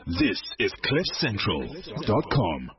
This is CliffCentral.com.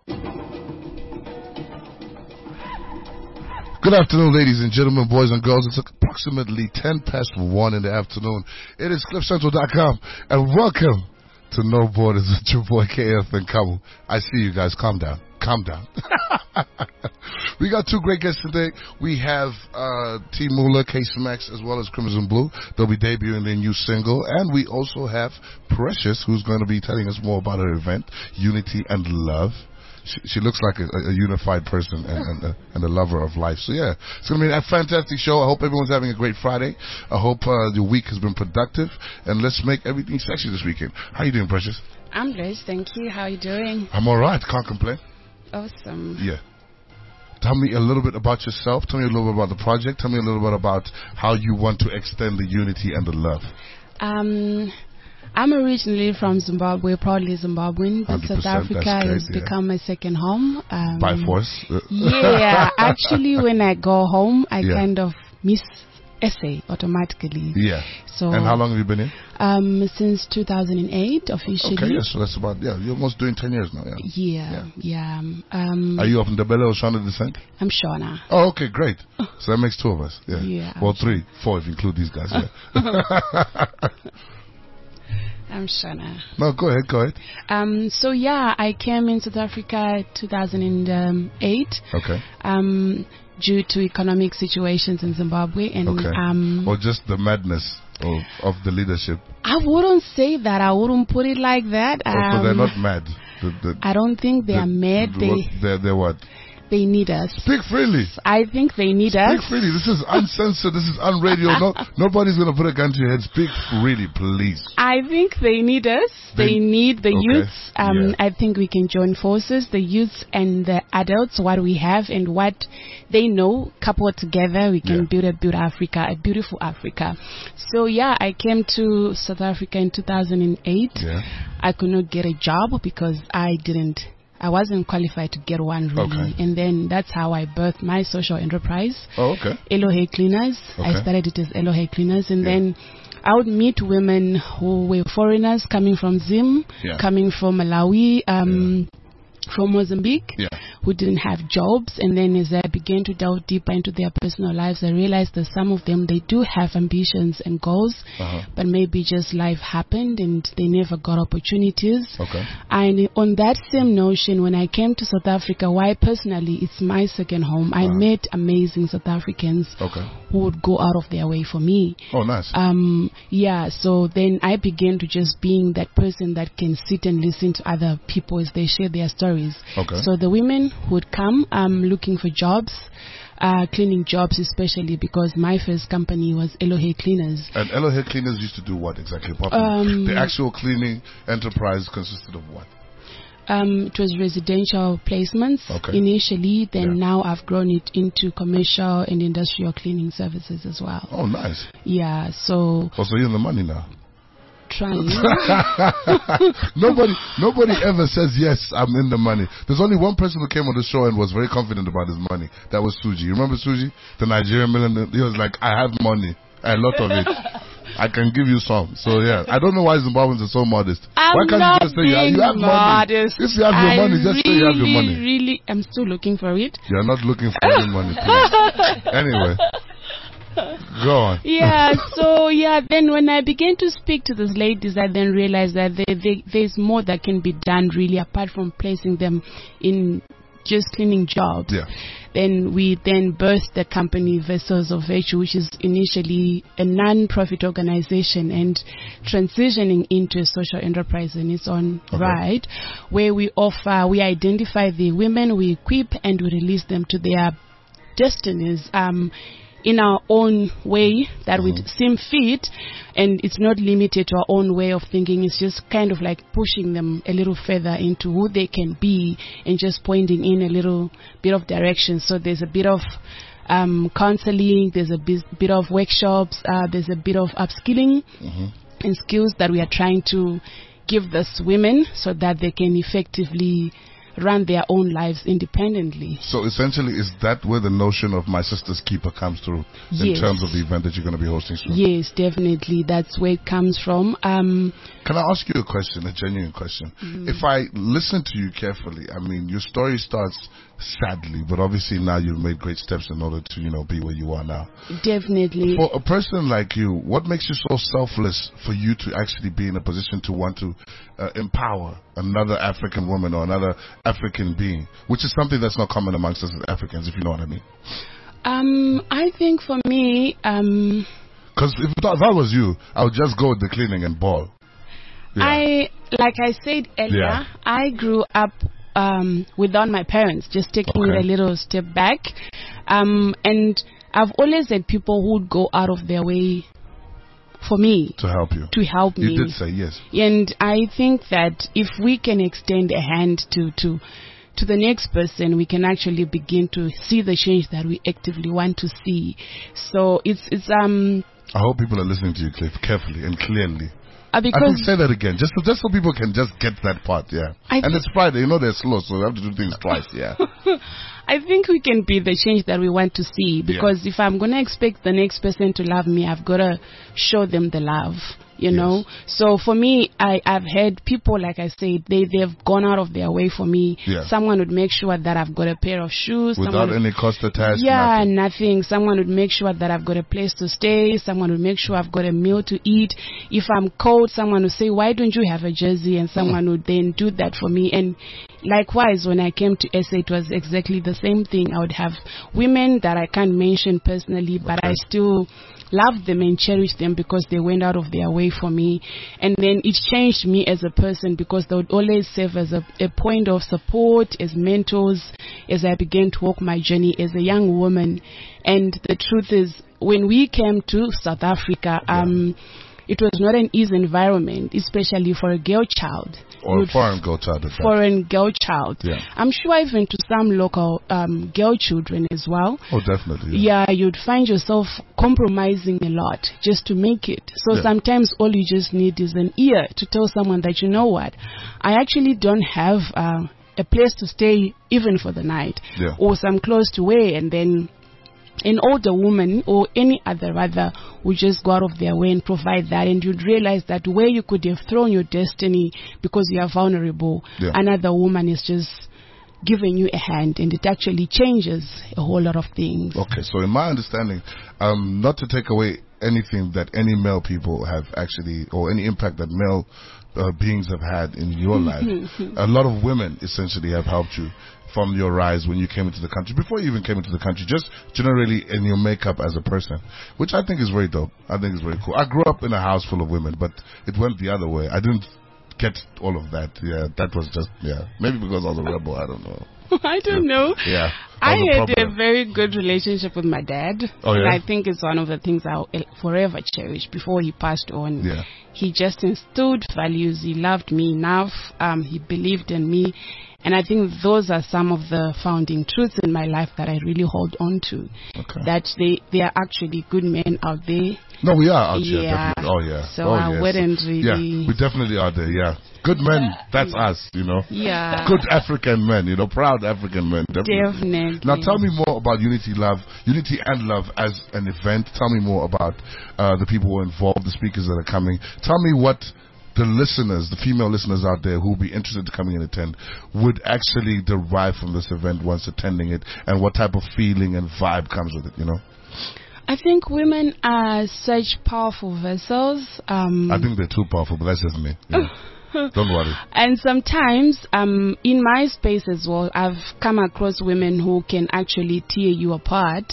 Good afternoon, ladies and gentlemen, boys and girls. It's approximately 10 past 1 in the afternoon. It is CliffCentral.com, and welcome to No Borders with your boy KF and Kamu. I see you guys. Calm down. Calm down. We got two great guests today. We have T. Moolah, Case Max, as well as Crimson Blue. They'll be debuting their new single. And we also have Precious, who's going to be telling us more about her event, Unity and Love. She looks like a unified person and a lover of life. So, yeah, it's going to be a fantastic show. I hope everyone's having a great Friday. I hope the week has been productive. And let's make everything sexy this weekend. How you doing, Precious? I'm blessed, thank you. How are you doing? I'm all right. Can't complain. Awesome. Yeah. Tell me a little bit about yourself. Tell me a little bit about the project. Tell me a little bit about how you want to extend the unity and the love. I'm originally from Zimbabwe, proudly Zimbabwean, but South Africa has become my second home. By force? Yeah, actually when I go home, I kind of miss SA automatically. Yeah. So. And how long have you been in? Since 2008 officially. Okay, yes, so that's about, you're almost doing 10 years now, yeah. Are you of Ndebele or Shona descent? I'm Shona. Oh, okay, great. So that makes two of us, yeah. Well, three, four if you include these guys, I'm Shona. No, go ahead. So yeah, I came in South Africa 2008. Okay. Due to economic situations in Zimbabwe and or just the madness of the leadership. I wouldn't say that. I wouldn't put it like that. So they're not mad. I don't think they are mad. They're what? They need us. Speak freely. I think they need us. Speak freely. This is uncensored. This is unradio. Nobody's going to put a gun to your head. Speak freely, please. I think they need us. They need the youths. I think we can join forces, the youths and the adults, what we have and what they know, coupled together, we can build Africa, a beautiful Africa. So, I came to South Africa in 2008. Yeah. I could not get a job because I wasn't qualified to get one really. And then that's how I birthed my social enterprise. Oh, okay. Elohe Cleaners. I started it as Elohe Cleaners. And then I would meet women who were foreigners coming from Zim, coming from Malawi, from Mozambique, who didn't have jobs. And then as I began to delve deeper into their personal lives, I realized that some of them, they do have ambitions and goals, but maybe just life happened and they never got opportunities. Okay. And on that same notion, when I came to South Africa, why personally, it's my second home, I met amazing South Africans who would go out of their way for me. Oh, nice. So then I began to just being that person that can sit and listen to other people as they share their stories. Okay. So the women would come looking for jobs, cleaning jobs especially, because my first company was Elohe Cleaners. And Elohe Cleaners used to do what exactly? The actual cleaning enterprise consisted of what? It was residential placements initially, then now I've grown it into commercial and industrial cleaning services as well. Oh, nice. Yeah, so... Oh, so you're in the money now? Trying. Nobody ever says yes, I'm in the money. There's only one person who came on the show and was very confident about his money. That was Suji. You remember Suji, the Nigerian millionaire? He was like, I have money, a lot of it. I can give you some. So I don't know why Zimbabweans are so modest. Why can't you just say you have modest. money? If you have your money, just say you have your money. Really, I'm still looking for it. You're not looking for any money, please. Anyway. Go on. Then when I began to speak to these ladies, I then realized that there's more that can be done really apart from placing them in just cleaning jobs. Then we birthed the company Vessels of Virtue, which is initially a non-profit organization and transitioning into a social enterprise in its own right, where we identify the women, we equip and we release them to their destinies in our own way that would seem fit, and it's not limited to our own way of thinking. It's just kind of like pushing them a little further into who they can be and just pointing in a little bit of direction. So there's a bit of counseling, there's a bit of workshops, there's a bit of upskilling and skills that we are trying to give these women so that they can effectively run their own lives independently. So essentially, is that where the notion of my sister's keeper comes through in terms of the event that you're going to be hosting soon? Yes, definitely. That's where it comes from. Can I ask you a question, a genuine question? If I listen to you carefully, I mean, your story starts sadly, but obviously now you've made great steps in order to, be where you are now. Definitely. For a person like you, what makes you so selfless for you to actually be in a position to want to empower another African woman or another African being, which is something that's not common amongst us as Africans, if you know what I mean? I think for me, because if that was you, I would just go with the cleaning and ball. Yeah. Like I said earlier, I grew up without my parents, just taking it a little step back. And I've always had people who would go out of their way for me. To help you. To help me. You did say yes. And I think that if we can extend a hand to the next person, we can actually begin to see the change that we actively want to see. So it's I hope people are listening to you, Cliff, carefully and clearly. Because I can say that again, just so people can just get that part, yeah. And it's Friday, they're slow, so we have to do things twice, yeah. I think we can be the change that we want to see, because if I'm going to expect the next person to love me, I've got to show them the love, you know. So for me, I've had people, like I said, they've gone out of their way for me. Yeah. Someone would make sure that I've got a pair of shoes. Without any cost attached? Yeah, nothing. Someone would make sure that I've got a place to stay. Someone would make sure I've got a meal to eat. If I'm cold, someone would say, why don't you have a jersey? And someone would then do that for me. And likewise, when I came to SA, it was exactly the same thing. I would have women that I can't mention personally, but I still love them and cherish them because they went out of their way for me. And then it changed me as a person, because they would always serve as a point of support, as mentors, as I began to walk my journey as a young woman. And the truth is, when we came to South Africa, it was not an easy environment, especially for a girl child. Or a foreign girl child. Foreign girl child. Yeah. I'm sure even to some local girl children as well. Oh, definitely. Yeah, you'd find yourself compromising a lot just to make it. So sometimes all you just need is an ear to tell someone that, you know what, I actually don't have a place to stay even for the night, or some clothes to wear, and then an older woman or any other rather would just go out of their way and provide that, and you'd realize that where you could have thrown your destiny because you are vulnerable, another woman is just giving you a hand, and it actually changes a whole lot of things. Okay, so in my understanding, not to take away anything that any male people have actually, or any impact that male beings have had in your life, a lot of women essentially have helped you from your rise when you came into the country, before you even came into the country, just generally in your makeup as a person, which I think is very dope. I think it's very cool. I grew up in a house full of women, but it went the other way. I didn't get all of that. Yeah, that was just, maybe because I was a rebel, I don't know. I don't know. Yeah. I had a very good relationship with my dad. Oh, yeah? And I think it's one of the things I'll forever cherish. Before he passed on, he just instilled values. He loved me enough. He believed in me. And I think those are some of the founding truths in my life that I really hold on to. Okay. That they are actually good men out there. No, we are out here, definitely. Oh, yeah. So I wouldn't really... Yeah, we definitely are there, Good men, that's us, Yeah. Good African men, proud African men. Definitely. Now tell me more about Unity and Love as an event. Tell me more about the people who are involved, the speakers that are coming. Tell me what the listeners, the female listeners out there who will be interested to coming and attend, would actually derive from this event once attending it, and what type of feeling and vibe comes with it, I think women are such powerful vessels. I think they're too powerful, but that's just me. Don't worry. And sometimes, in my space as well, I've come across women who can actually tear you apart.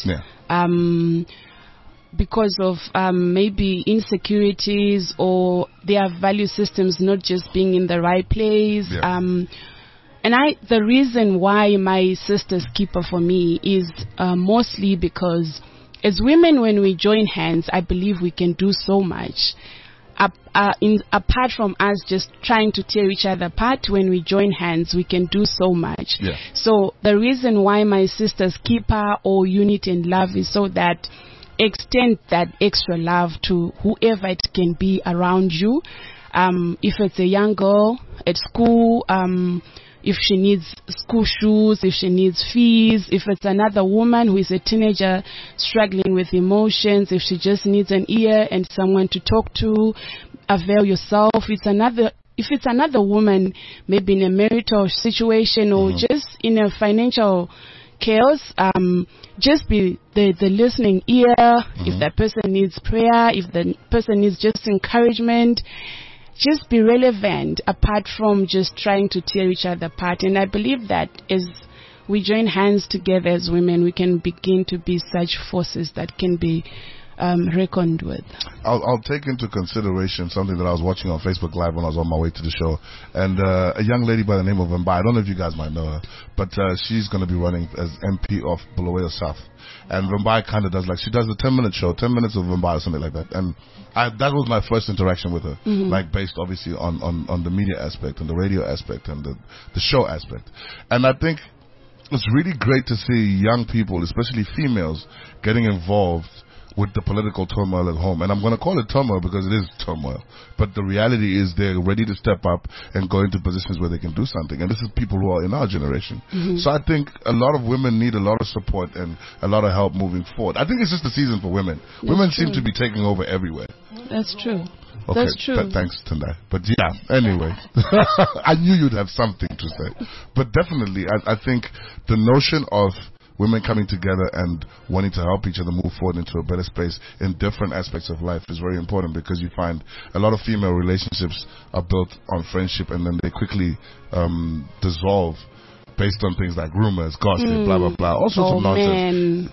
Because of maybe insecurities or their value systems not just being in the right place. And the reason why my sister's keeper for me is mostly because as women, when we join hands, I believe we can do so much. Apart from us just trying to tear each other apart, when we join hands, we can do so much. So the reason why my sister's keeper or Unity and Love is so that extend that extra love to whoever it can be around you. If it's a young girl at school, if she needs school shoes, if she needs fees, if it's another woman who is a teenager struggling with emotions, if she just needs an ear and someone to talk to, avail yourself. If it's another woman, maybe in a marital situation or just in a financial chaos, just be the listening ear. If that person needs prayer, if the person needs just encouragement, just be relevant apart from just trying to tear each other apart. And I believe that as we join hands together as women, we can begin to be such forces that can be reckoned with. I'll take into consideration something that I was watching on Facebook Live when I was on my way to the show, and a young lady by the name of Mbai. I don't know if you guys might know her, but she's going to be running as MP of Bulawayo South. And Mbai kind of does she does the 10-minute show, 10 minutes of Mbai or something like that. And that was my first interaction with her, like based obviously on the media aspect and the radio aspect and the show aspect. And I think it's really great to see young people, especially females, getting involved with the political turmoil at home. And I'm going to call it turmoil because it is turmoil. But the reality is they're ready to step up and go into positions where they can do something. And this is people who are in our generation. So I think a lot of women need a lot of support and a lot of help moving forward. I think it's just the season for women. Women seem to be taking over everywhere. That's true. Okay, that's true. Thanks, Tendai. But yeah, anyway. I knew you'd have something to say. But definitely, I think the notion of women coming together and wanting to help each other move forward into a better space in different aspects of life is very important, because you find a lot of female relationships are built on friendship and then they quickly dissolve based on things like rumors, gossip, blah, blah, blah, all sorts of nonsense.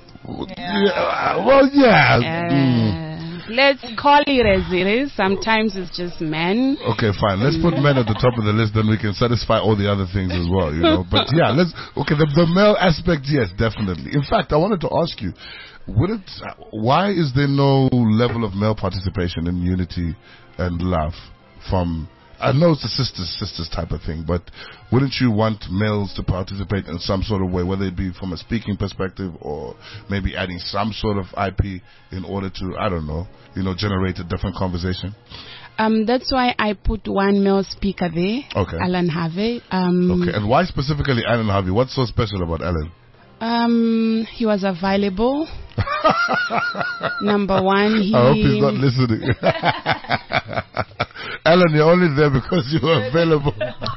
Let's call it as it is. Sometimes it's just men. Okay, fine. Let's put men at the top of the list, then we can satisfy all the other things as well, you know. But yeah, the male aspect, yes, definitely. In fact, I wanted to ask you, why is there no level of male participation in unity and love from, I know it's a sisters type of thing, but wouldn't you want males to participate in some sort of way, whether it be from a speaking perspective or maybe adding some sort of IP in order to, I don't know, generate a different conversation? That's why I put one male speaker there, Alan Harvey. Okay, and why specifically Alan Harvey? What's so special about Alan? He was available. Number one, I hope he's not listening. Alan, you're only there because you were available.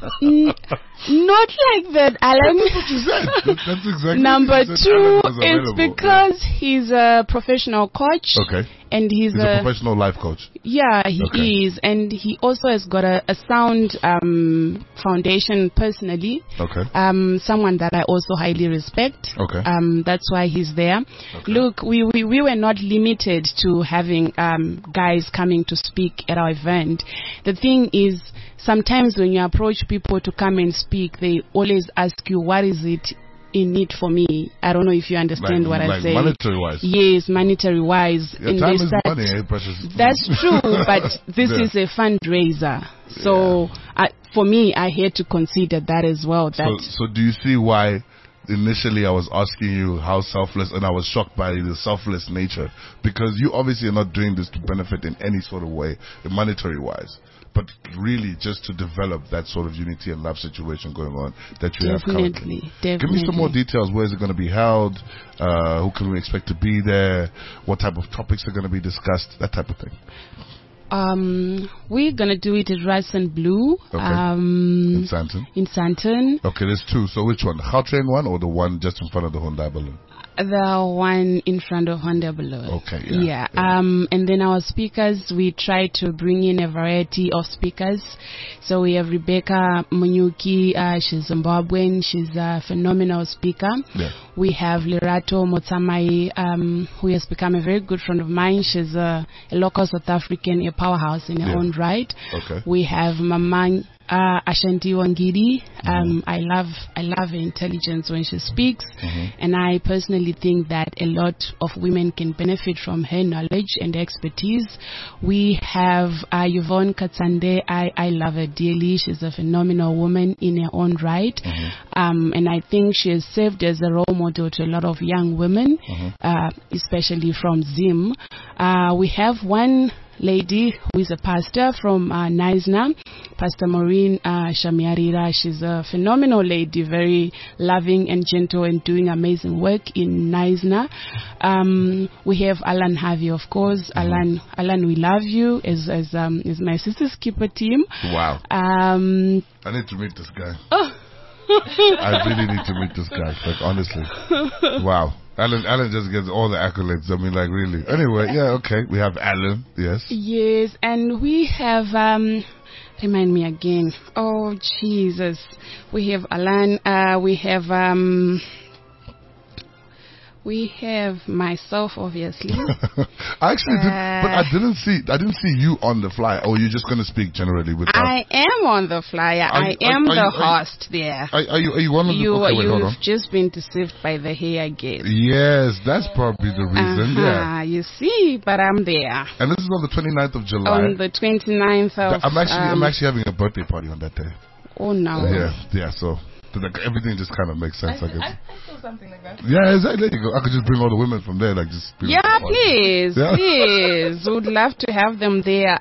Not like that, Alan. That's what you said. That's exactly Number what you said. two, it's because he's a professional coach. Okay. And he's a professional life coach. Yeah, he is. And he also has got a sound foundation personally. Okay. Someone that I also highly respect. Okay. That's why he's there. Okay. Look, we were not limited to having guys coming to speak at our event. The thing is, sometimes when you approach people to come and speak, they always ask you, what is it in it for me? I don't know if you understand what I say. Monetary wise. Yes, monetary wise. Your time is money, precious. That's true, but this is a fundraiser. So for me, I had to consider that as well. So do you see why initially I was asking you how selfless, and I was shocked by the selfless nature, because you obviously are not doing this to benefit in any sort of way, monetary wise, but really just to develop that sort of unity and love situation going on that you have currently. Definitely. Give me some more details. Where is it going to be held? Who can we expect to be there? What type of topics are going to be discussed? That type of thing. We're gonna do it at Rice and Blue. Okay. In Sandton. In Sandton. Okay, there's two. So which one? The Gautrain one or the one just in front of the Hyundai Balloon? The one in front of Hyundai Balloon. Okay. Yeah. And then our speakers, we try to bring in a variety of speakers. So we have Rebecca Munyuki. She's Zimbabwean. She's a phenomenal speaker. Yeah. We have Lerato Motsamai, who has become a very good friend of mine. She's a local South African, a powerhouse in her own right. Okay. We have Mamang Ashanti Wangidi. I love her intelligence when she speaks, and I personally think that a lot of women can benefit from her knowledge and expertise. We have Yvonne Katsande. I love her dearly. She's a phenomenal woman in her own right, and I think she has served as a role model to a lot of young women, especially from Zim. We have one lady who is a pastor from Neisner, Pastor Maureen Shamiarira. She's a phenomenal lady, very loving and gentle and doing amazing work in Neisner. We have Alan Harvey, of course. Alan, we love you, is my sister's keeper team. Wow. I need to meet this guy. I really need to meet this guy, like, honestly. Wow. Alan just gets all the accolades. I mean, like, really. Anyway, yeah, okay. We have Alan, yes. Yes, and we have, remind me again. Oh, Jesus. We have Alan, we have myself, obviously. I actually did, but I didn't see you on the flyer. Or you're just going to speak generally with us? I am on the flyer. I am the host there. Are you one of the? Okay, wait, hold on. You've just been deceived by the hair, I guess. Yes, that's probably the reason. Yeah. You see, but I'm there. And this is on the 29th of July. On the 29th of. I'm actually having a birthday party on that day. Oh no. Yeah. So. Everything just kind of makes sense, I guess. I feel something like that. Yeah, exactly. There you go. I could just bring all the women from there, like just. Please. Would love to have them there.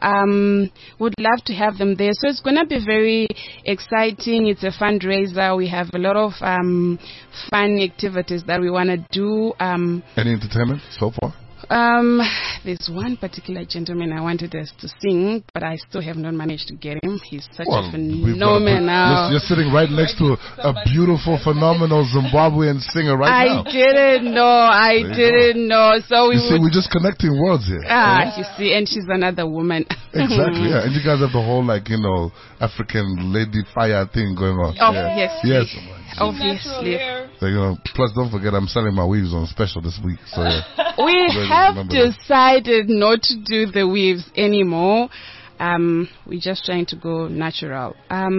So it's gonna be very exciting. It's a fundraiser. We have a lot of fun activities that we wanna do. Any entertainment so far? There's one particular gentleman I wanted us to sing, but I still have not managed to get him. He's such a phenomenal. You're sitting right next to a beautiful, phenomenal Zimbabwean singer right now. I didn't know. So you see, we're just connecting worlds here. You see, and she's another woman. Exactly, yeah. And you guys have the whole, like, African lady fire thing going on. Oh, yes. Obviously. So, plus, don't forget, I'm selling my weaves on special this week. So we have decided not to do the weaves anymore. We're just trying to go natural.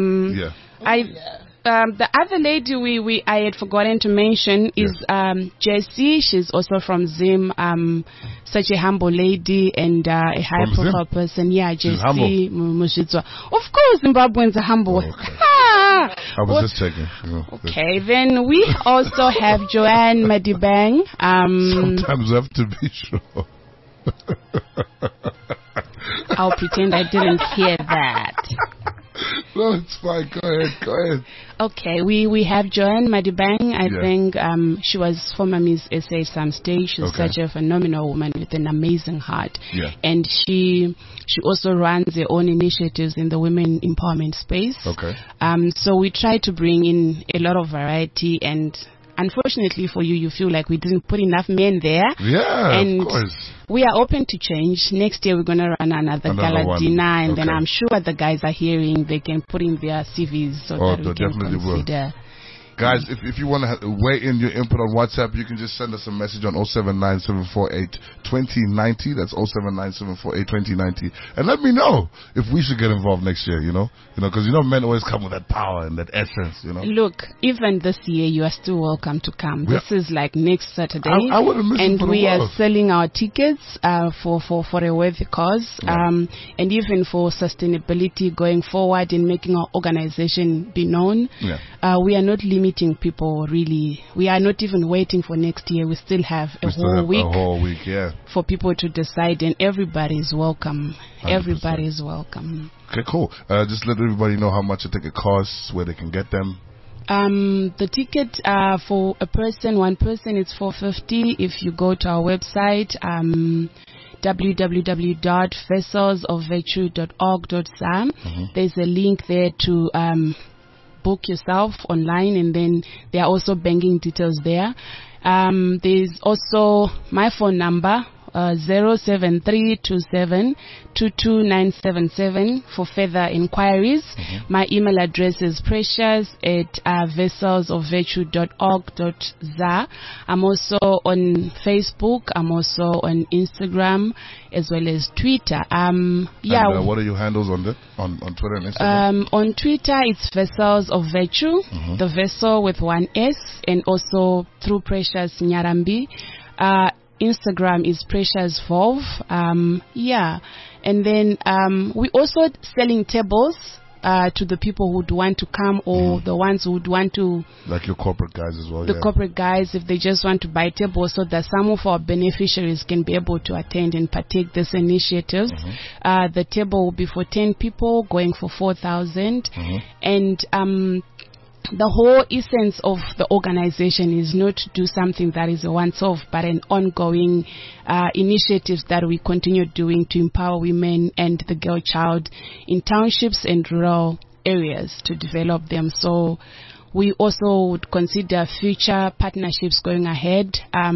The other lady I had forgotten to mention is Jessie. She's also from Zim. Such a humble lady and a high-profile person. Yeah, Jessie Mushitswa. Of course, Zimbabweans are humble. Oh, okay. I was just checking. Okay, then we also have Joanne Madibang. Sometimes I have to be sure. I'll pretend I didn't hear that. No, it's fine. Go ahead. Okay, we have Joanne Madibang. I think she was former Miss SA at some stage. She's such a phenomenal woman with an amazing heart. Yeah. And she also runs her own initiatives in the women empowerment space. Okay. So we try to bring in a lot of variety, and unfortunately for you, you feel like we didn't put enough men there. Yeah, and of course. We are open to change. Next year, we're going to run another Gala dinner, and then I'm sure the guys are hearing. They can put in their CVs so that we can consider. Guys, if you want to weigh in your input on WhatsApp, you can just send us a message on 079-748-2090. That's 079-748-2090. And let me know if we should get involved next year, because men always come with that power and that essence, Look, even this year, you are still welcome to come. This is like next Saturday. I wouldn't miss it for the world. We are selling our tickets for a worthy cause, and even for sustainability going forward and making our organization be known. Yeah. We are not limiting people, really. We are not even waiting for next year. We still have a whole week, for people to decide, and everybody is welcome. 100%. Everybody is welcome. Okay, cool. Just let everybody know how much a ticket costs, where they can get them. The ticket for one person, it's $450. If you go to our website, www.vesselsofvirtue.org.za, there's a link there to book yourself online, and then there are also banking details there. There's also my phone number, 07327229977 for further inquiries. My email address is precious@vesselsofvirtue.org.za. I'm also on Facebook. I'm also on Instagram as well as Twitter. And, what are your handles on Twitter and Instagram? On Twitter, it's Vessels of Virtue, the vessel with one S, and also through Precious Nyarambi. Instagram is Precious Volve. And then we also selling tables to the people who would want to come, or the ones who would want to, like your corporate guys as well. The corporate guys, if they just want to buy tables, so that some of our beneficiaries can be able to attend and partake these initiatives. The table will be for 10 people, going for 4,000, and the whole essence of the organization is not to do something that is a once-off, but an ongoing initiatives that we continue doing to empower women and the girl child in townships and rural areas to develop them. So we also would consider future partnerships going ahead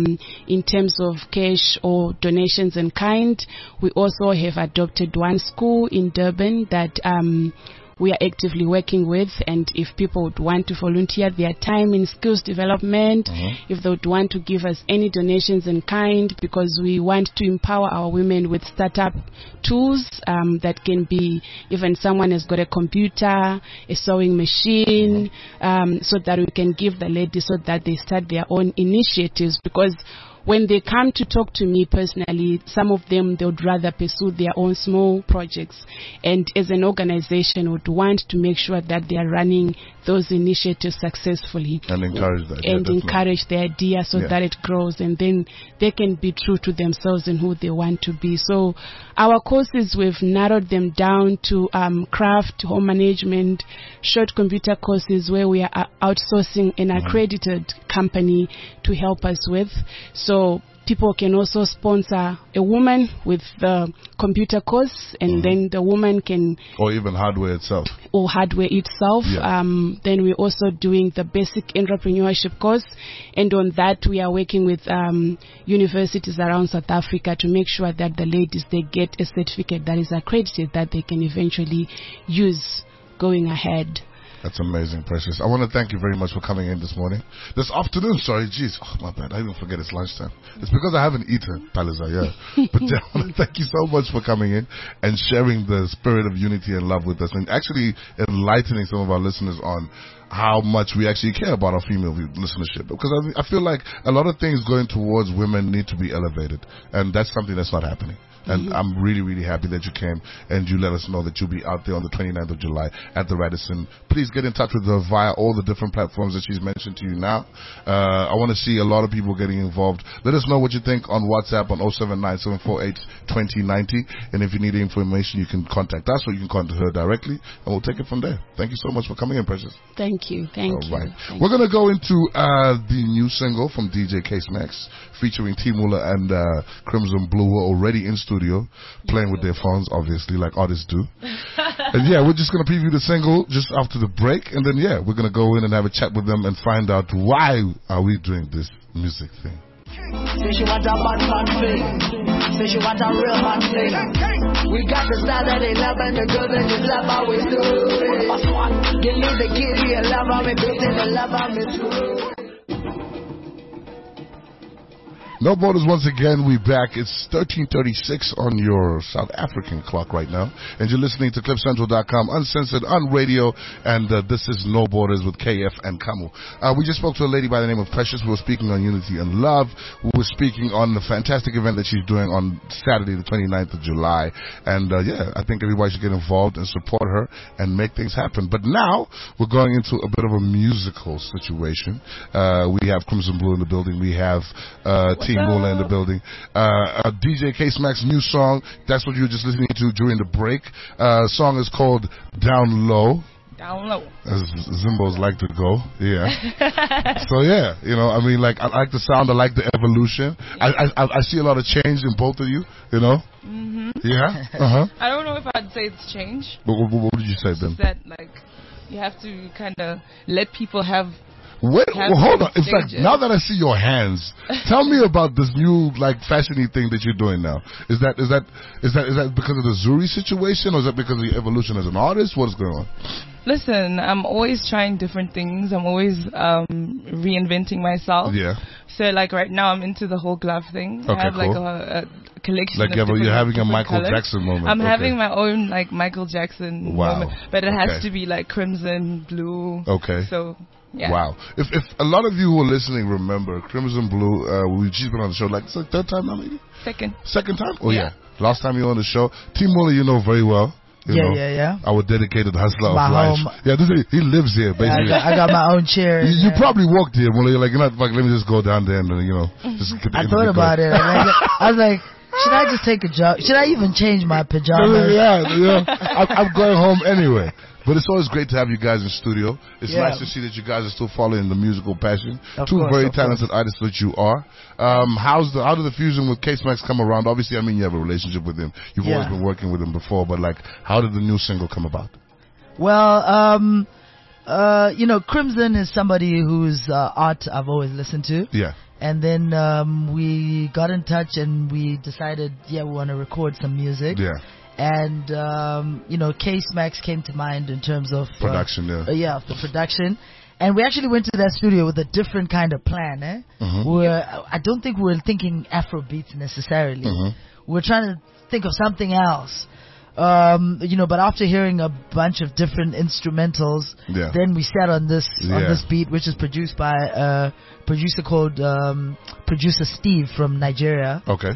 in terms of cash or donations in kind. We also have adopted one school in Durban that we are actively working with, and if people would want to volunteer their time in skills development, if they would want to give us any donations in kind, because we want to empower our women with startup tools that can be, even someone has got a computer, a sewing machine, so that we can give the ladies so that they start their own initiatives, because when they come to talk to me personally, some of them, they would rather pursue their own small projects. And as an organization, would want to make sure that they are running those initiatives successfully. And encourage that. And encourage the idea so that it grows. And then they can be true to themselves and who they want to be. So our courses, we've narrowed them down to craft, home management, short computer courses where we are outsourcing an accredited company to help us with. So people can also sponsor a woman with the computer course, and then the woman can... Or even hardware itself. Or hardware itself. Then we're also doing the basic entrepreneurship course, and on that we are working with universities around South Africa to make sure that the ladies, they get a certificate that is accredited that they can eventually use going ahead. That's amazing, Precious. I want to thank you very much for coming in this afternoon, sorry, jeez. Oh, my bad. I even forget it's lunchtime. It's because I haven't eaten, Paliza, But I want to thank you so much for coming in and sharing the spirit of unity and love with us, and actually enlightening some of our listeners on how much we actually care about our female listenership. Because I feel like a lot of things going towards women need to be elevated, and that's something that's not happening. And I'm really, really happy that you came and you let us know that you'll be out there on the 29th of July at the Radisson. Please get in touch with her via all the different platforms that she's mentioned to you now. I want to see a lot of people getting involved. Let us know what you think on WhatsApp on 079-748-2090. And if you need information, you can contact us or you can contact her directly, and we'll take it from there. Thank you so much for coming in, Precious. Thank you. Thank you. All right. We're going to go into the new single from DJ Case Max featuring T Mula and Crimson Blue, who are already in studio playing with their phones, obviously, like artists do. And we're just going to preview the single just after the break, and then we're going to go in and have a chat with them and find out why are we doing this music thing. Say she want a bad man thing. Say she want a real man thing. We got the style that they love, and the girls that just love how we do it. Give me the kitty, I love how we beat it, I love how we screw. No Borders, once again, we back. It's 13:36 on your South African clock right now, and you're listening to CliffCentral.com, uncensored, on radio, and this is No Borders with KF and Kamu. We just spoke to a lady by the name of Precious. We were speaking on unity and love. We were speaking on the fantastic event that she's doing on Saturday, the 29th of July, and I think everybody should get involved and support her and make things happen. But now, we're going into a bit of a musical situation. We have Crimson Blue in the building. We have T Mula in the building. DJ Case Max new song. That's what you were just listening to during the break. Song is called Down Low. Down low. As Zimbos like to go. So I mean, like, I like the sound. I like the evolution. I see a lot of change in both of you. I don't know if I'd say it's change. But what did you say then? That, like, you have to kind of let people have. Well, hold on. It's like, now that I see your hands, tell me about this new, like, fashiony thing that you're doing now. Is that because of the Zuri situation, or is that because of your evolution as an artist? What is going on? Listen, I'm always trying different things. I'm always reinventing myself. Yeah. So, like, right now I'm into the whole glove thing. Okay, I have, like, a collection like, of you're having a Michael colors. Jackson moment. I'm having my own, like, Michael Jackson moment. But it has to be, like, crimson, blue. Okay. So... yeah. Wow. If a lot of you who are listening remember, Crimson Blue, she's been on the show, like, it's the third time now, maybe? Second. Second time? Oh, yeah. Last time you were on the show. T Mula, you know very well. Our dedicated hustler of my life. Home. Yeah, he lives here, basically. Yeah, I got my own chair. You probably walked here, well, you're like, let me just go down there and, just get the I thought about it. I was like, should I just take a job? Should I even change my pajamas? Yeah. I'm going home anyway. But it's always great to have you guys in studio. It's nice to see that you guys are still following the musical passion. Two very talented artists that you are. How did the fusion with Case Max come around? Obviously, I mean, you have a relationship with him. You've always been working with him before, but how did the new single come about? Well, Crimson is somebody whose art I've always listened to. Yeah. And then we got in touch and we decided, we want to record some music. Yeah. And, Case Max came to mind in terms of production, the production. And we actually went to that studio with a different kind of plan, where I don't think we were thinking Afro beats necessarily. We were trying to think of something else. But after hearing a bunch of different instrumentals, then we sat on this beat, which is produced by a producer called Producer Steve from Nigeria. Okay.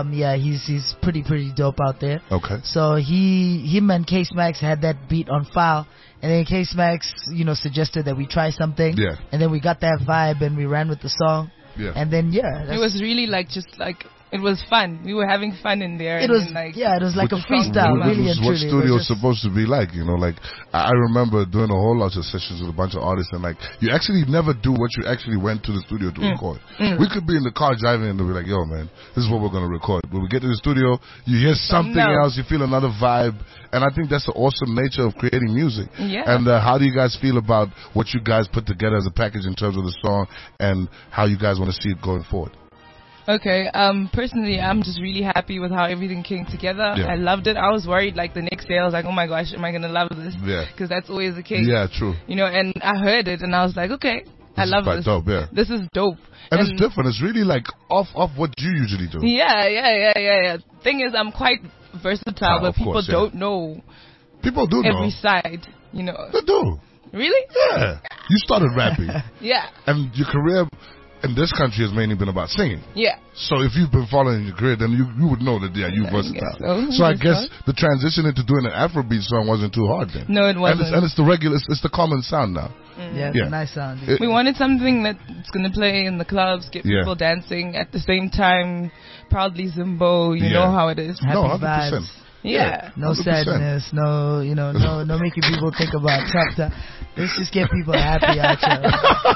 He's pretty dope out there. Okay. So him and Case Max had that beat on file, and then Case Max, suggested that we try something. Yeah. And then we got that vibe and we ran with the song. Yeah. And then it was really it was fun. We were having fun in there. It was like a freestyle. Really and truly. What studio is supposed to be like, I remember doing a whole lot of sessions with a bunch of artists, and you actually never do what you actually went to the studio to record. We could be in the car driving and they'll be like, yo man, this is what we're going to record. When we get to the studio, you hear something else, you feel another vibe, and I think that's the awesome nature of creating music. Yeah. And how do you guys feel about what you guys put together as a package in terms of the song and how you guys want to see it going forward? Okay, personally, I'm just really happy with how everything came together. Yeah. I loved it. I was worried, the next day, I was like, oh my gosh, am I going to love this? Yeah. Because that's always the case. Yeah, true. And I heard it, and I was like, okay, I love this. Dope, yeah. This is dope. And it's different. It's really, off what you usually do. Yeah. Thing is, I'm quite versatile, but people don't know. People do know. Every side, They do. Really? Yeah. You started rapping. Yeah. And your career in this country has mainly been about singing. Yeah. So if you've been following your career, then you would know that you're versatile. So I guess the transition into doing an Afrobeat song wasn't too hard then. No, it wasn't. And it's the regular, it's the common sound now. Yeah, it's a nice sound. We wanted something that's going to play in the clubs, get people dancing at the same time. Proudly Zimbo, you know how it is. Happy 100%. vibes. Yeah. No 100%. sadness, no making people think about tough time. Let's just get people happy out here.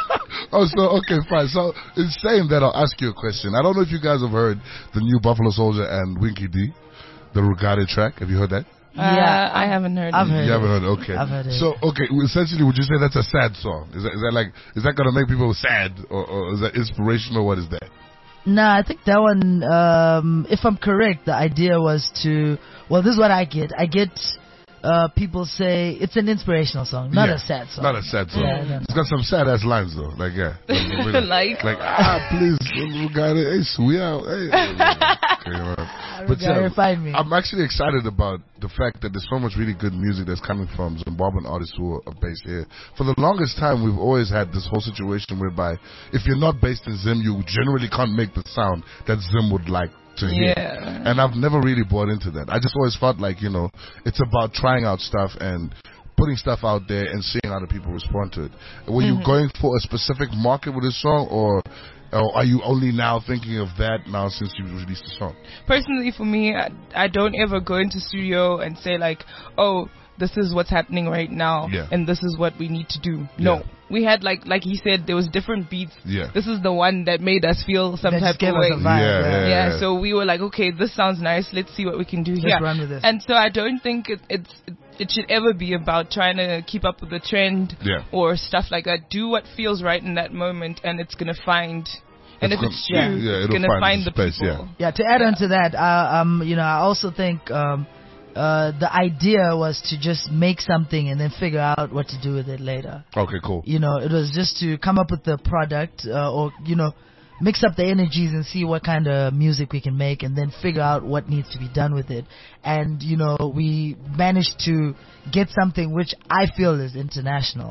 Okay, fine. So, in saying that, I'll ask you a question. I don't know if you guys have heard the new Buffalo Soldier and Winky D, the Reggae track. Have you heard that? Yeah, I haven't heard it. You haven't heard it? Okay. I've heard it. So, essentially, would you say that's a sad song? Is that going to make people sad? Or is that inspirational? What is that? Nah, I think that one, if I'm correct, the idea was this is what I get. I get people say it's an inspirational song, not a sad song. Not a sad song. Yeah, it's got some sad ass lines though. Please, we got it. Hey, so we out. Hey. But find me. I'm actually excited about the fact that there's so much really good music that's coming from Zimbabwean artists who are based here. For the longest time, we've always had this whole situation whereby if you're not based in Zim, you generally can't make the sound that Zim would like to hear. Yeah. And I've never really bought into that. I just always felt like, it's about trying out stuff and putting stuff out there and seeing how the people respond to it. Were you going for a specific market with this song, or are you only now thinking of that now since you released the song? Personally, for me, I don't ever go into studio and say this is what's happening right now, and this is what we need to do. No. We had, like he said, there was different beats. Yeah. This is the one that made us feel some type of way. Yeah. So we were like, okay, this sounds nice. Let's see what we can do here. Let's run with this. And so I don't think it should ever be about trying to keep up with the trend or stuff like that. Do what feels right in that moment, and it's going to find... And if it's true, it's going to find the people. Yeah, to add on to that, I also think... the idea was to just make something and then figure out what to do with it later. Okay, cool. It was just to come up with the product or mix up the energies and see what kind of music we can make and then figure out what needs to be done with it. And, we managed to get something which I feel is international.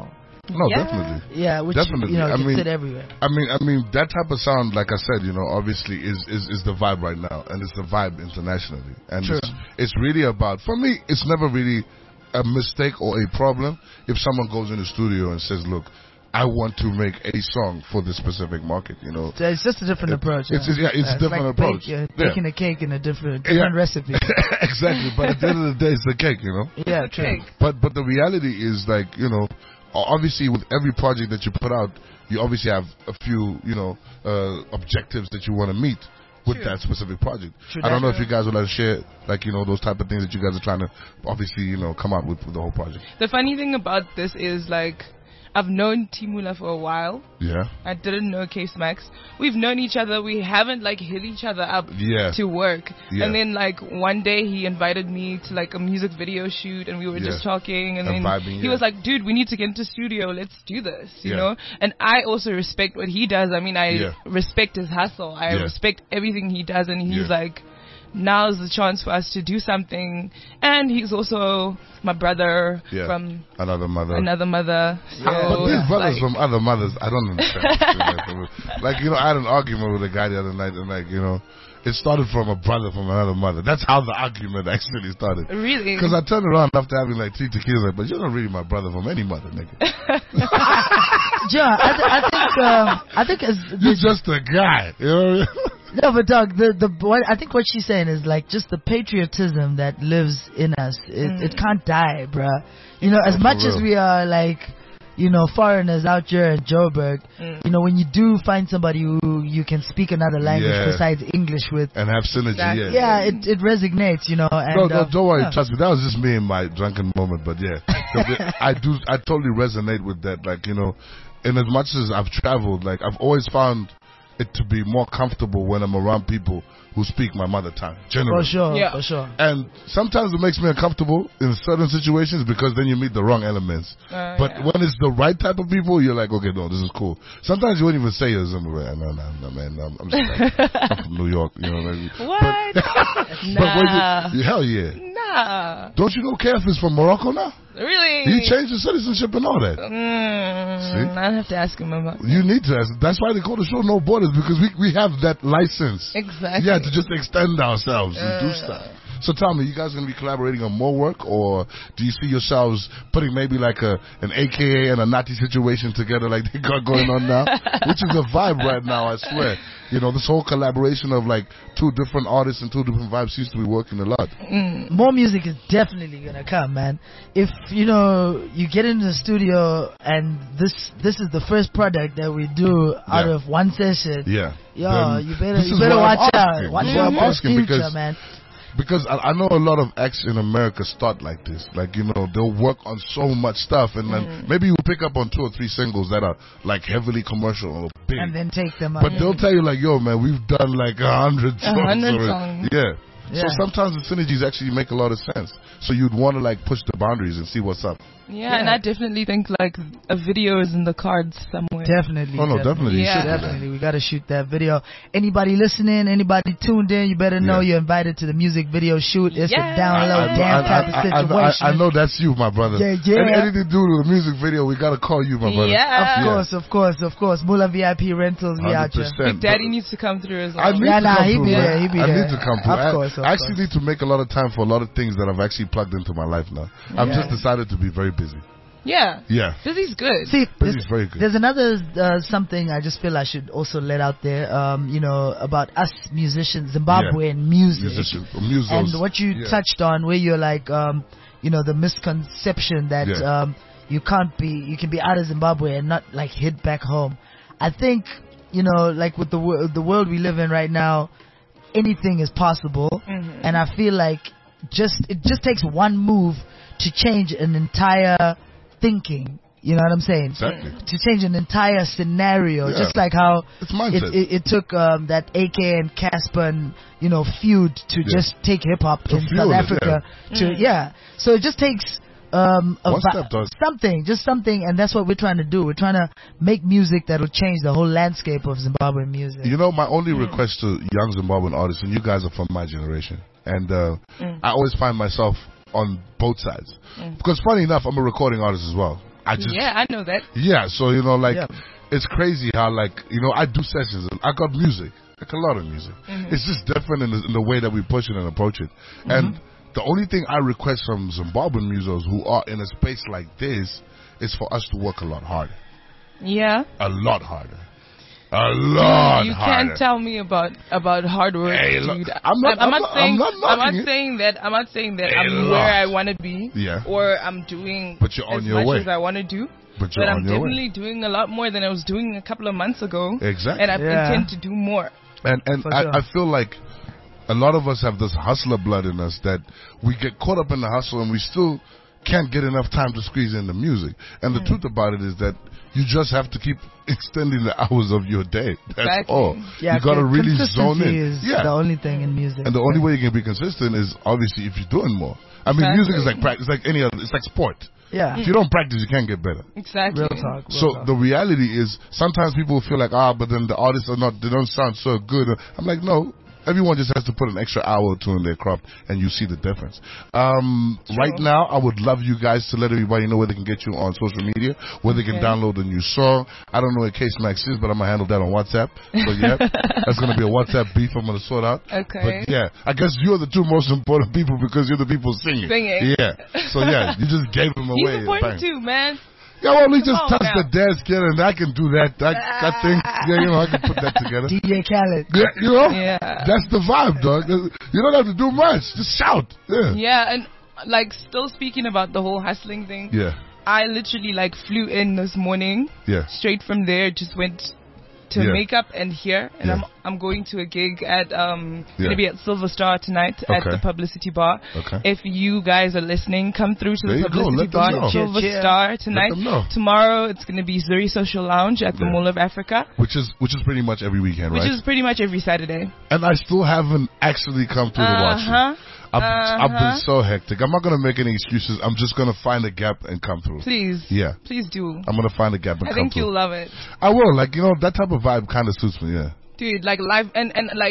No, definitely. Yeah, which definitely. Can fit everywhere. I mean, that type of sound, like I said, obviously is the vibe right now, and it's the vibe internationally, and it's really about. For me, it's never really a mistake or a problem if someone goes in the studio and says, "Look, I want to make a song for this specific market." It's just a different approach. It's a different approach. Baking a cake in a different recipe. Exactly, but at the end of the day, it's the cake, Yeah, true. But the reality is, like, obviously with every project that you put out, you obviously have a few, objectives that you want to meet with that specific project. I don't know if you guys would like to share, like, those type of things that you guys are trying to obviously, come out with the whole project. The funny thing about this is, like, I've known Timula for a while. Yeah. I didn't know Case Max. We've known each other. We haven't, like, hit each other up to work. Yeah. And then, like, one day he invited me to, like, a music video shoot, and we were just talking. And then vibing, he was like, dude, we need to get into studio. Let's do this, you know? And I also respect what he does. I mean, I respect his hustle. I respect everything he does. And he's like, now's the chance for us to do something. And he's also my brother from another mother. So but these brothers from other mothers, I don't understand. Like, I had an argument with a guy the other night, and, like, it started from a brother from another mother. That's how the argument actually started. Really? Because I turned around after having like 3 tequilas, like, but you're not really my brother from any mother, nigga. Yeah, I think you're just a guy. You know what I mean? No, but Doug, I think what she's saying is, like, just the patriotism that lives in us. It can't die, bruh. As much as we are, like, foreigners out here in Joburg, when you do find somebody who you can speak another language besides English with, and have synergy, it resonates, And, no, don't worry, trust me, that was just me in my drunken moment, but I totally resonate with that, like, and as much as I've traveled, like, I've always found it to be more comfortable when I'm around people who speak my mother tongue, generally. For sure. And sometimes it makes me uncomfortable in certain situations because then you meet the wrong elements. But when it's the right type of people, you're like, okay, no, this is cool. Sometimes you wouldn't even say it. No, man, I'm just like, I'm from New York, Like, what? But hell yeah. Nah. Don't you know Kev is from Morocco now? Really? He changed his citizenship and all that. See? I have to ask him about that. You need to ask. That's why they call the show No Borders, because we have that license. Exactly. Yeah, to just extend ourselves and do stuff. So tell me, you guys going to be collaborating on more work, or do you see yourselves putting maybe like an AKA and a Nati situation together like they got going on now? Which is a vibe right now, I swear. This whole collaboration of like 2 different artists and 2 different vibes seems to be working a lot. More music is definitely going to come, man. If, you get into the studio and this is the first product that we do out of one session. Yeah. Yo, you better watch out. Watch out for the future, man. Because I know a lot of acts in America start like this. Like, they'll work on so much stuff, and then maybe you'll pick up on 2 or 3 singles that are like heavily commercial or big. And then take them out. But they'll tell you like, yo, man, we've done like 100 songs. 100 songs. Yeah. So sometimes the synergies actually make a lot of sense. So you'd want to like push the boundaries and see what's up. Yeah, and I definitely think like a video is in the cards somewhere. Definitely. Oh no, definitely. Yeah, definitely. We gotta shoot that video. Anybody listening, anybody tuned in, you better know you're invited to the music video shoot. It's a download type of situation. I know that's you, my brother. Yeah. Anything to do with the music video, we gotta call you, my brother. Yeah. Of course. Mula VIP Rentals, we out here. Big Daddy needs to come through as well. I need to come through. He be there. I need to come through. Of course. I actually need to make a lot of time for a lot of things that I've actually plugged into my life now. I've just decided to be very busy. Yeah. Busy's good. See, busy's very good. There's another something I just feel I should also let out there, about us musicians, Zimbabwean music. And what you touched on, where you're like, the misconception that you can be out of Zimbabwe and not like hit back home. I think, like with the world we live in right now, anything is possible. And I feel like it just takes one move to change an entire thinking, you know what I'm saying? Exactly. To change an entire scenario, just like how it took that AK and Casper, feud to just take hip hop in South Africa. So it just takes something, and that's what we're trying to do. We're trying to make music that will change the whole landscape of Zimbabwean music. My only request to young Zimbabwean artists, and you guys are from my generation, and I always find myself on both sides. Because funny enough, I'm a recording artist as well. I know that. Yeah, so, it's crazy how, I do sessions. I got music, like a lot of music. Mm-hmm. It's just different in the way that we push it and approach it. Mm-hmm. And the only thing I request from Zimbabwean musos who are in a space like this is for us to work a lot harder. Yeah. A lot harder. A lot harder. You can't tell me about hard work, dude. I'm not saying that I'm where I want to be, or I'm doing but you're on as your much way. as I want to do. But I'm definitely doing a lot more than I was doing a couple of months ago. Exactly. And I intend to do more. And I feel like a lot of us have this hustler blood in us that we get caught up in the hustle and we still can't get enough time to squeeze in the music. And the truth about it is that you just have to keep extending the hours of your day. That's all. Yeah, you got to really zone in. Is the only thing in music. And the only way you can be consistent is obviously if you're doing more. I mean, music is like practice, like any other. It's like sport. Yeah. If you don't practice, you can't get better. Exactly. Real talk. The reality is sometimes people feel like, but then the artists they don't sound so good. I'm like, no. Everyone just has to put an extra hour or two in their craft, and you see the difference. Right now, I would love you guys to let everybody know where they can get you on social media, where they can download the new song. I don't know where Case Max is, but I'm going to handle that on WhatsApp. So, that's going to be a WhatsApp beef I'm going to sort out. Okay. But, I guess you're the two most important people because you're the people singing. Yeah. So, you just gave them away. He's important too, man. Yeah, well, we just touch the desk here, and I can do that. That thing. Yeah, I can put that together. DJ Khaled. Yeah, that's the vibe, dog. You don't have to do much. Just shout. Yeah, and still speaking about the whole hustling thing. Yeah. I literally flew in this morning. Yeah. Straight from there, just went to makeup and here, and I'm going to a gig at going to be at Silver Star tonight at the Publicity Bar. Okay. If you guys are listening, come through to the Publicity Bar at Silver Star tonight. Tomorrow it's going to be Zuri Social Lounge at the Mall of Africa, which is pretty much every weekend, right? Which is pretty much every Saturday. And I still haven't actually come through to watch you. I've been so hectic. I'm not going to make any excuses. I'm just going to find a gap and come through. Please. Yeah. Please do. I'm going to find a gap and come through. I think you'll love it. I will. That type of vibe kind of suits me, Dude, live and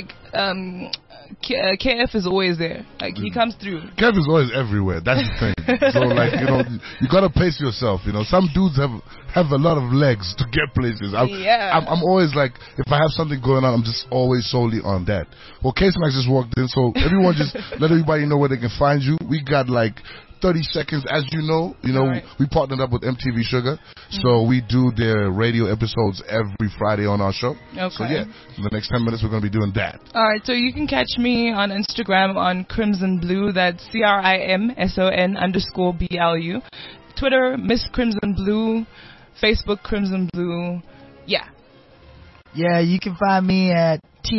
KF is always there. He comes through. KF is always everywhere. That's the thing. So you gotta pace yourself. Some dudes have a lot of legs to get places. I'm always if I have something going on, I'm just always solely on that. Well, Case Max just walked in, so everyone just let everybody know where they can find you. We got 30 seconds, as you know, we partnered up with MTV Sugar, so we do their radio episodes every Friday on our show. Okay. So in the next 10 minutes we're going to be doing that. Alright, so you can catch me on Instagram on Crimson Blue, that's CRIMSON_BLU. Twitter, Miss Crimson Blue. Facebook, Crimson Blue. Yeah, you can find me at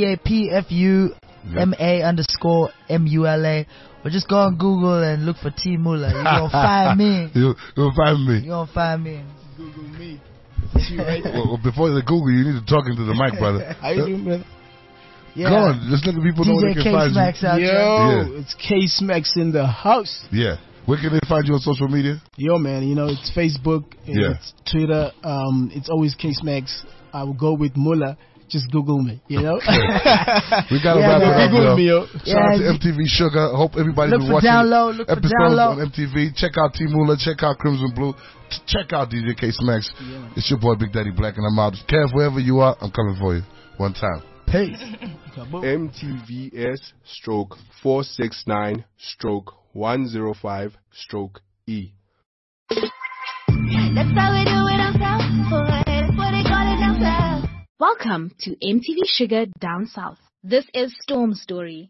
TAPFUMA_MULA. Or just go on Google and look for T Mula. You're going to find me. You'll find me. You're going to find me. Google me. Well, before the Google, you need to talk into the mic, brother. How you doing, brother? Yeah. Go on. Just let the people know where they can find you. It's Case Max in the house. Yeah. Where can they find you on social media? Yo, man, it's Facebook, it's Twitter, it's always Case Max. I will go with Mula. Just Google me, We got to wrap it up, Google me, yo. Shout out to MTV Sugar. Hope everybody's been watching episodes on MTV. Check out T Mula. Check out Crimson Blue. Check out DJ Case Max. It's your boy Big Daddy Black, and I'm out. Kev, wherever you are, I'm coming for you. One time. Peace. MTVS/469/105/E. That's how we do it on South. That's what they call it down south. Welcome to MTV Sugar Down South. This is Storm Story.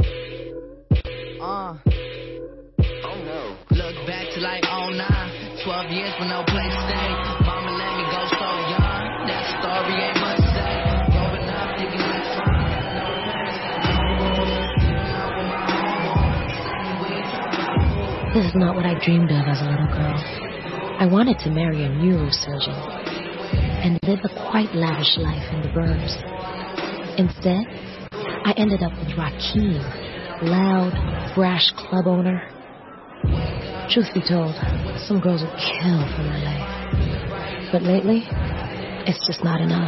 Oh no. Look back to 09, 12 years with no place to stay. Mama let me go so young. That story ain't much to say. Growing up, thinking it's fun. This is not what I dreamed of as a little girl. I wanted to marry a neurosurgeon and live a quite lavish life in the burbs. Instead, I ended up with Rakeem, loud, brash club owner. Truth be told, some girls would kill for my life. But lately, it's just not enough.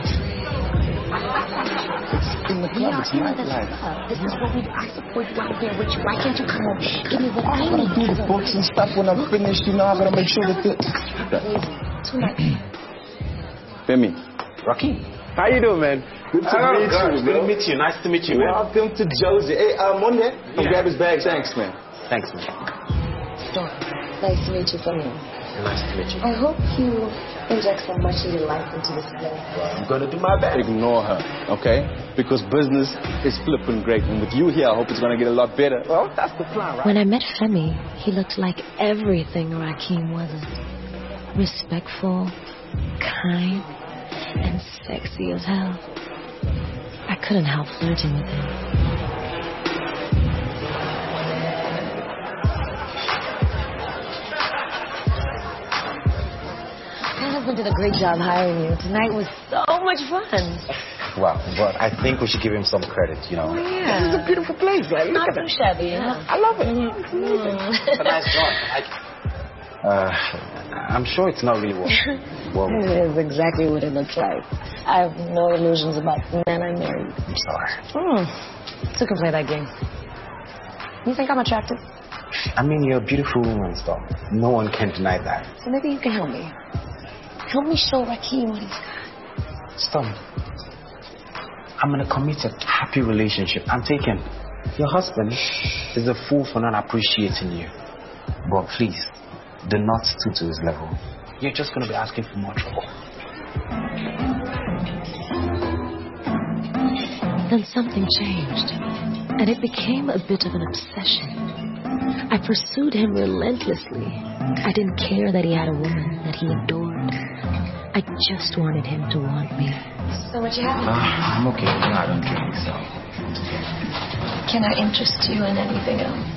It's in the club, it's nightlife. This is what we do. I support you out there, Rich. Why can't you come home? Give me what I need. I'm gonna do the books and stuff when I'm finished, I gotta make sure that Tonight. Femi. Rocky. How you doing, man? Good to meet you. Good to meet you. Nice to meet you, man. Welcome to Josie. Hey, Monday. Come grab his bag. Thanks, man. Thanks, man. Storm. Nice to meet you, Femi. Nice to meet you. I hope you inject so much of your life into this play. Well, I'm going to do my best. Ignore her, okay? Because business is flipping great. And with you here, I hope it's going to get a lot better. Well, that's the plan, right? When I met Femi, he looked like everything Rakim wasn't. Respectful, kind, and sexy as hell. I couldn't help flirting with him. My husband did a great job hiring you. Tonight was so much fun. Wow, but I think we should give him some credit, you know. Oh, yeah. This is a beautiful place, man. Not too shabby, huh? I love it. It's a nice job. I'm sure it's not really what. It is exactly what it looks like. I have no illusions about the man I married. I'm sorry. So you can play that game. You think I'm attractive? I mean, you're a beautiful woman, Storm. No one can deny that. So maybe you can help me. Help me show Rakim what he's got. Storm, I'm in a committed, happy relationship. I'm taken. Your husband is a fool for not appreciating you. But please, do not stoop to his level. You're just going to be asking for more trouble. Then something changed, and it became a bit of an obsession. I pursued him relentlessly. I didn't care that he had a woman that he adored. I just wanted him to want me. So what you have? I'm okay. No, I don't drink, so. Can I interest you in anything else?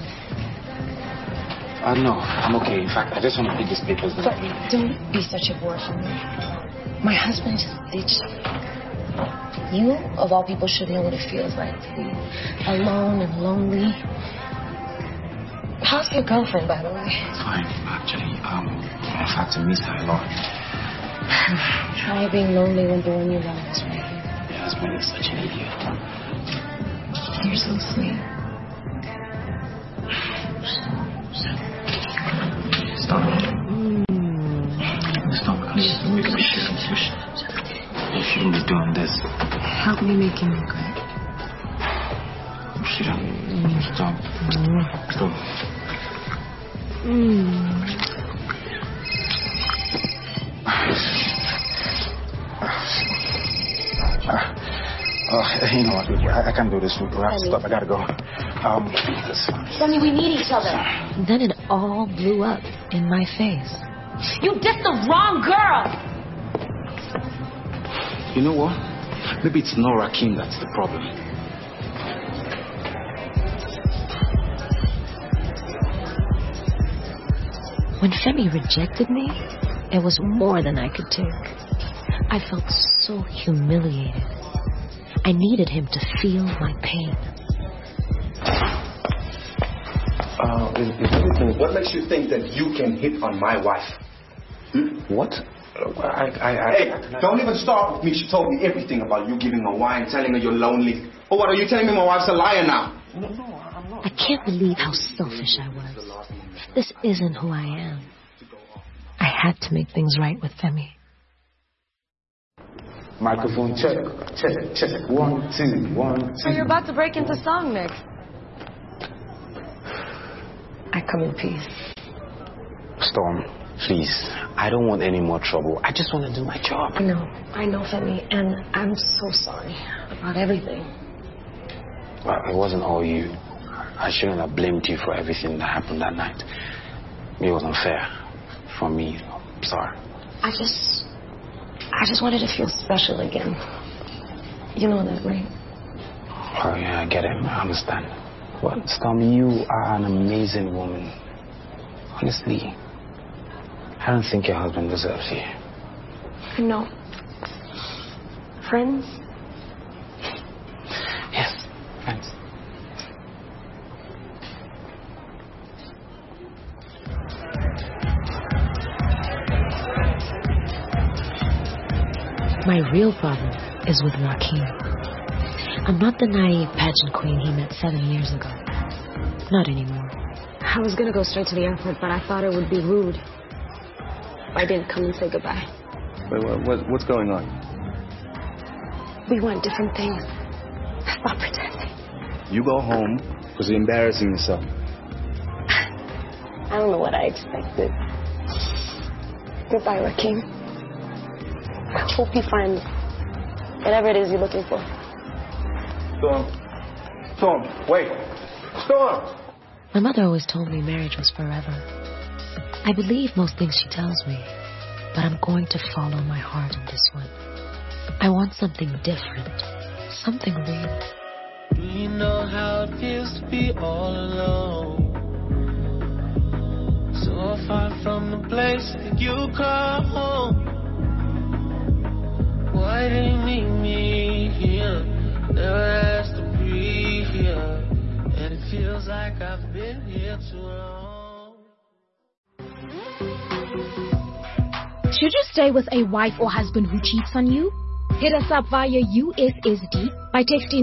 No, I'm okay. In fact, I just want to pick these papers. But don't be such a bore for me. My husband just ditched me. You, of all people, should know what it feels like to be alone and lonely. How's your girlfriend, by the way? Fine, actually. In fact, I miss her a lot. Try being lonely when the one you love is right here. Your husband is such an idiot. You're so sweet. Stop it. Stop it. You shouldn't be doing this. Help me make him regret. Stop. Stop. You know what? I can't do this. We have to stop. I gotta go. Sonny, we need each other. Then it all blew up in my face. You dissed the wrong girl! You know what? Maybe it's not Rakim that's the problem. When Femi rejected me, it was more than I could take. I felt so humiliated. I needed him to feel my pain. What makes you think that you can hit on my wife? What? Hey, don't even start with me. She told me everything about you giving her wine, telling her you're lonely. Oh, what, are you telling me my wife's a liar now? No, I'm not. I can't believe how selfish I was. This isn't who I am. I had to make things right with Femi. Microphone check. 1, 2, 1, 2. So you're about to break into song next. I come in peace. Storm, please. I don't want any more trouble. I just want to do my job. I know, Femi, and I'm so sorry about everything. Well, it wasn't all you. I shouldn't have blamed you for everything that happened that night. It was unfair for me. I'm sorry. I just wanted to feel special again. You know that, right? Oh, yeah, I get it. I understand. But, Storm, you are an amazing woman. Honestly, I don't think your husband deserves you. I know. Friends? Yes, friends. My real problem is with Rakim. I'm not the naive pageant queen he met 7 years ago. Not anymore. I was gonna go straight to the airport, but I thought it would be rude. I didn't come and say goodbye. Wait, what's going on? We want different things. Stop pretending. You go home because you're embarrassing yourself. I don't know what I expected. Goodbye, Rakim. I hope you find whatever it is you're looking for. Storm, wait. Storm! My mother always told me marriage was forever. I believe most things she tells me, but I'm going to follow my heart in this one. I want something different, something real. Do you know how it feels to be all alone? So far from the place that you call home. Why did you meet me here? Never asked to be here. And it feels like I've been here too long. Should you stay with a wife or husband who cheats on you? Hit us up via USSD by texting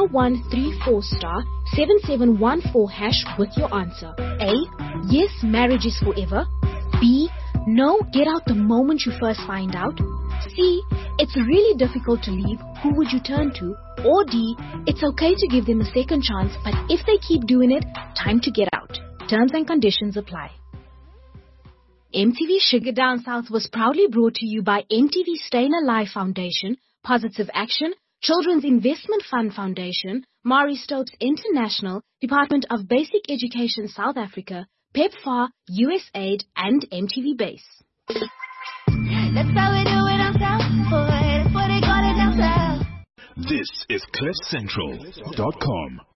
*134*7714# with your answer. A. Yes, marriage is forever. B. No, get out the moment you first find out. C. It's really difficult to leave. Who would you turn to? Or D. It's okay to give them a second chance, but if they keep doing it, time to get out. Terms and conditions apply. MTV Sugar Down South was proudly brought to you by MTV Staying Alive Foundation, Positive Action, Children's Investment Fund Foundation, Marie Stopes International, Department of Basic Education South Africa, PEPFAR, USAID, and MTV Base. That's how we do it on South Boy. That's what they call it down south. This is CliffCentral.com.